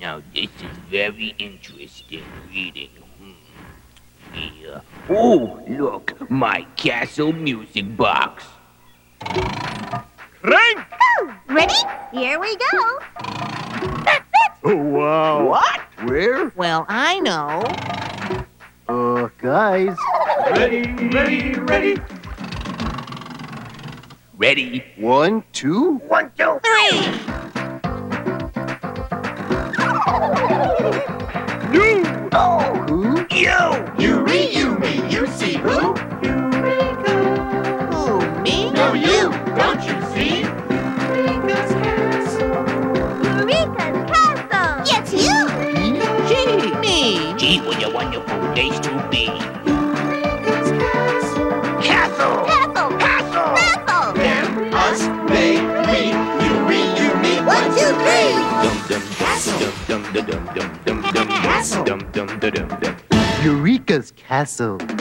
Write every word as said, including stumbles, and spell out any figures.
Now, this is very interesting reading. Hmm. Yeah. Oh, look, my castle music box. Crank! Oh, ready? Here we go. That's it. Oh, wow. What? Where? Well, I know. Uh, guys. Ready, ready, ready. Ready. One, two. One, two, three. You! Oh, Who? you. You me, you me, you see who? Who, me? No, you. Don't you see? Eureka's Castle. Yes, you. Gee, me. Gee, what a wonderful place to be. Castle. Castle. Castle. Castle. Them, us, they, we, you me, you me. One, two, three. Dum dum Castle. dum dum dum dum dum dum Castle. dum dum dum dum dum. Eureka's Castle.